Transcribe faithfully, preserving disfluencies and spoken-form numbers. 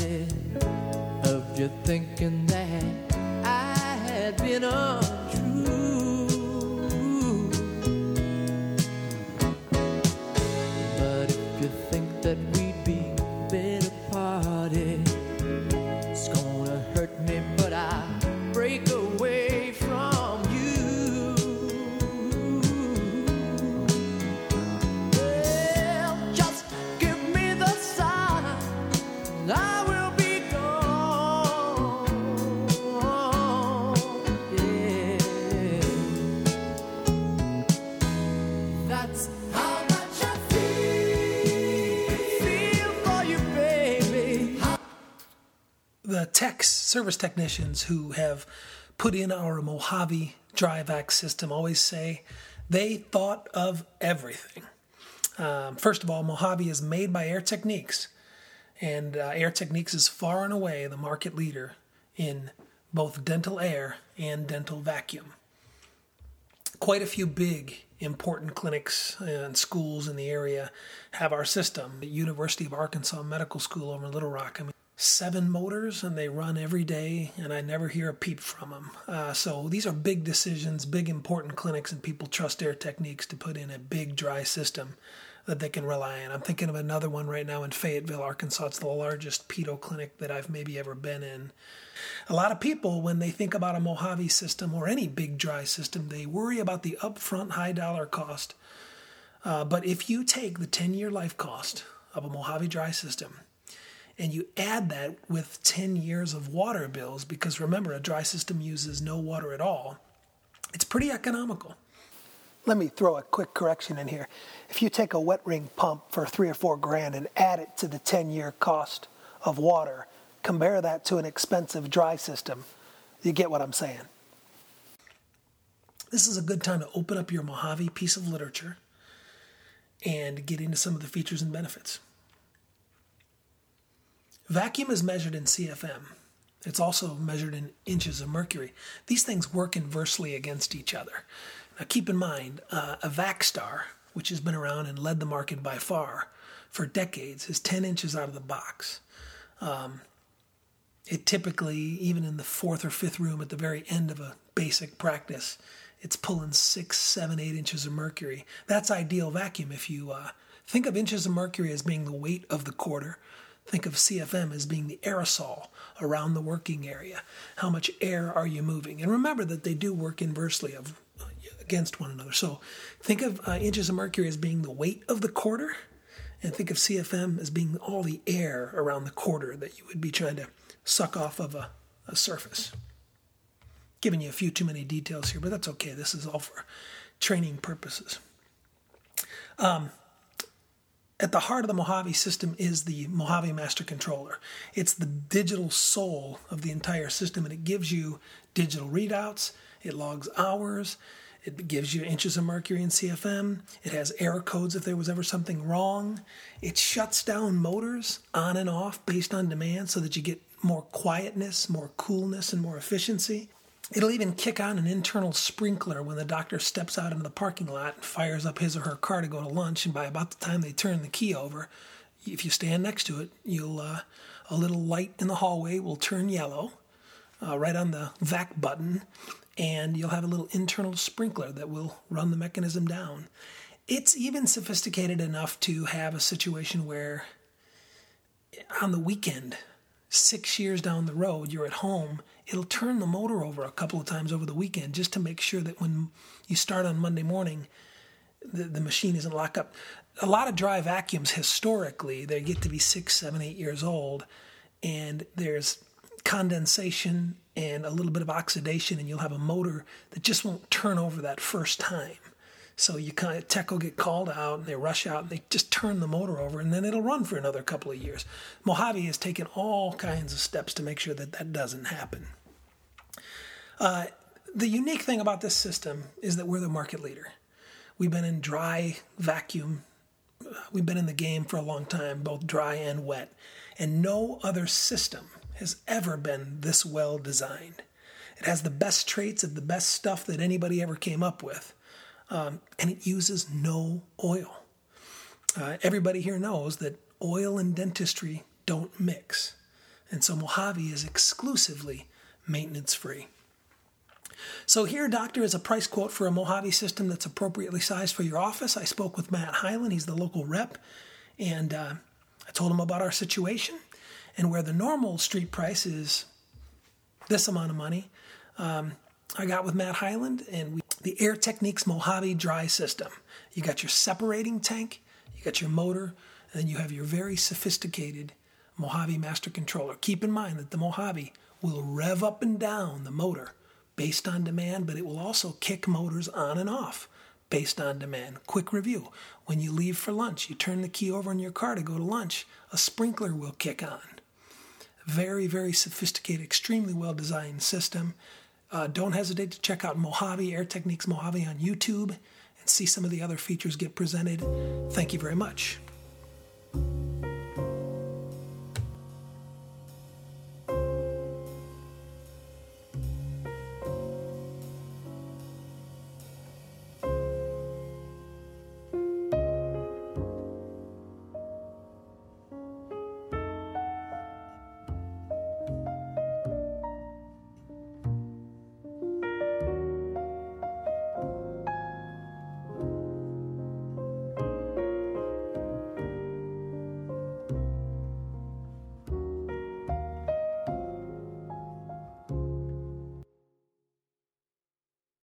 party of you thinking that I had been untrue. But if you think that we'd be better party, it's gonna hurt me, but I break away from you. Well, just give me the sign, I will be gone. Yeah, that's how much I feel, feel for you, baby. The techs, service technicians who have put in our Mojave dry vac system always say they thought of everything. Um, first of all, Mojave is made by Air Techniques, and uh, Air Techniques is far and away the market leader in both dental air and dental vacuum. Quite a few big, important clinics and schools in the area have our system. The University of Arkansas Medical School over in Little Rock, I mean, seven motors, and they run every day, and I never hear a peep from them. Uh, so these are big decisions, big important clinics, and people trust Air Techniques to put in a big dry system that they can rely on. I'm thinking of another one right now in Fayetteville, Arkansas. It's the largest pedo clinic that I've maybe ever been in. A lot of people, when they think about a Mojave system or any big dry system, they worry about the upfront high dollar cost. Uh, but if you take the ten-year life cost of a Mojave dry system and you add that with ten years of water bills, because remember, a dry system uses no water at all, it's pretty economical. Let me throw a quick correction in here. If you take a wet ring pump for three or four grand and add it to the ten-year cost of water, compare that to an expensive dry system, you get what I'm saying. This is a good time to open up your Mojave piece of literature and get into some of the features and benefits. Vacuum is measured in C F M. It's also measured in inches of mercury. These things work inversely against each other. Now keep in mind, uh, a VacStar, which has been around and led the market by far for decades, is ten inches out of the box. Um, it typically, even in the fourth or fifth room at the very end of a basic practice, it's pulling six, seven, eight inches of mercury. That's ideal vacuum. If you uh, think of inches of mercury as being the weight of the quarter, think of C F M as being the aerosol around the working area. How much air are you moving? And remember that they do work inversely of against one another. So think of uh, inches of mercury as being the weight of the quarter, and think of C F M as being all the air around the quarter that you would be trying to suck off of a, a surface. Giving you a few too many details here, but that's okay. This is all for training purposes. Um, At the heart of the Mojave system is the Mojave Master Controller. It's the digital soul of the entire system, and it gives you digital readouts, it logs hours, it gives you inches of mercury in C F M, it has error codes if there was ever something wrong, it shuts down motors on and off based on demand so that you get more quietness, more coolness, and more efficiency. It'll even kick on an internal sprinkler when the doctor steps out into the parking lot and fires up his or her car to go to lunch, and by about the time they turn the key over, if you stand next to it, you'll uh, a little light in the hallway will turn yellow uh, right on the vac button, and you'll have a little internal sprinkler that will run the mechanism down. It's even sophisticated enough to have a situation where on the weekend, six years down the road, you're at home, it'll turn the motor over a couple of times over the weekend just to make sure that when you start on Monday morning, the, the machine isn't locked up. A lot of dry vacuums, historically, they get to be six, seven, eight years old, and there's condensation and a little bit of oxidation, and you'll have a motor that just won't turn over that first time. So you kind of, tech will get called out, and they rush out, and they just turn the motor over, and then it'll run for another couple of years. Mojave has taken all kinds of steps to make sure that that doesn't happen. Uh, the unique thing about this system is that we're the market leader. We've been in dry vacuum. We've been in the game for a long time, both dry and wet, and no other system has ever been this well designed. It has the best traits of the best stuff that anybody ever came up with. Um, and it uses no oil. Uh, everybody here knows that oil and dentistry don't mix. And so Mojave is exclusively maintenance-free. So here, Doctor, is a price quote for a Mojave system that's appropriately sized for your office. I spoke with Matt Hyland. He's the local rep. And uh, I told him about our situation. And where the normal street price is this amount of money, um, I got with Matt Hyland and we, the Air Techniques Mojave Dry System. You got your separating tank, you got your motor, and then you have your very sophisticated Mojave Master Controller. Keep in mind that the Mojave will rev up and down the motor based on demand, but it will also kick motors on and off based on demand. Quick review. When you leave for lunch, you turn the key over in your car to go to lunch, a sprinkler will kick on. Very, very sophisticated, extremely well-designed system. Uh, don't hesitate to check out Mojave, Air Techniques Mojave on YouTube and see some of the other features get presented. Thank you very much.